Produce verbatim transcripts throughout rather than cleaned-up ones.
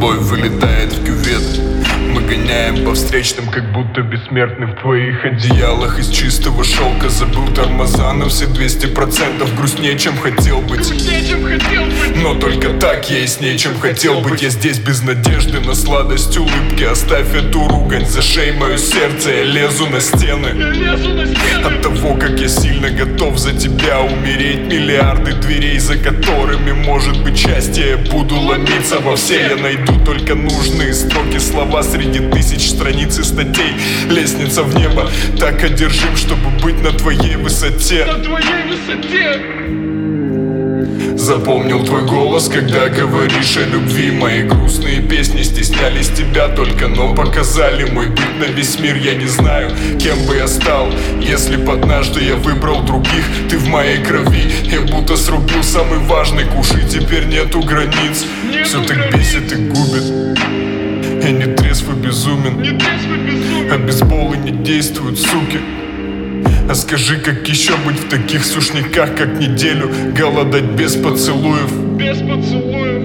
Любовь вылетает в кювет. Мы гоняем по встречным, как будто бессмертны в твоих одеялах из чистого шелка. Забыл тормоза на все двести процентов. Грустнее, чем хотел быть. Но только так я и с ней, чем хотел быть. Я здесь без надежды на сладость улыбки. Оставь эту ругань, зашей мое сердце. Я лезу на стены от того, как я сильно готов за тебя умереть. Миллиарды дверей, за которыми может быть счастье. Я буду ломиться во все. Я найду только нужные строки, слова среди тысяч страниц и статей. Лестница в небо, так одержим, чтобы быть на твоей высоте. На твоей высоте. Запомнил твой голос, когда говоришь о любви. Мои грустные песни стеснялись тебя только, но показали мой быт на весь мир. Я не знаю, кем бы я стал, если б однажды я выбрал других. Ты в моей крови, я будто срубил самый важный куш, и теперь нету границ. Нету Все так границ. бесит и губит. Я не трезв и безумен, Не трезв и безумен. а бейсболы не действуют, суки. А скажи, как еще быть в таких сушняках, как неделю голодать без поцелуев? Без поцелуев.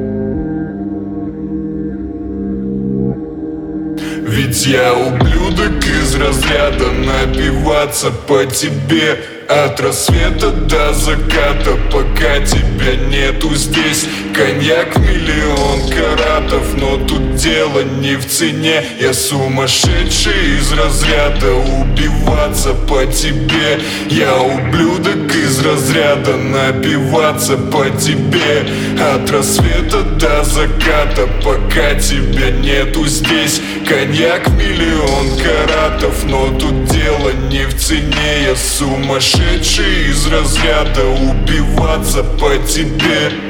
Ведь я ублюдок из разряда напиваться по тебе от рассвета до заката, пока тебя нету здесь. Коньяк миллион каратов, но тут дело не в цене. Я сумасшедший из разряда убиваться по тебе. Я ублюдок из разряда напиваться по тебе от рассвета до заката, пока тебя нету здесь. Коньяк миллион каратов, но тут дело не в цене. Я сумасшедший из разряда убиваться по тебе.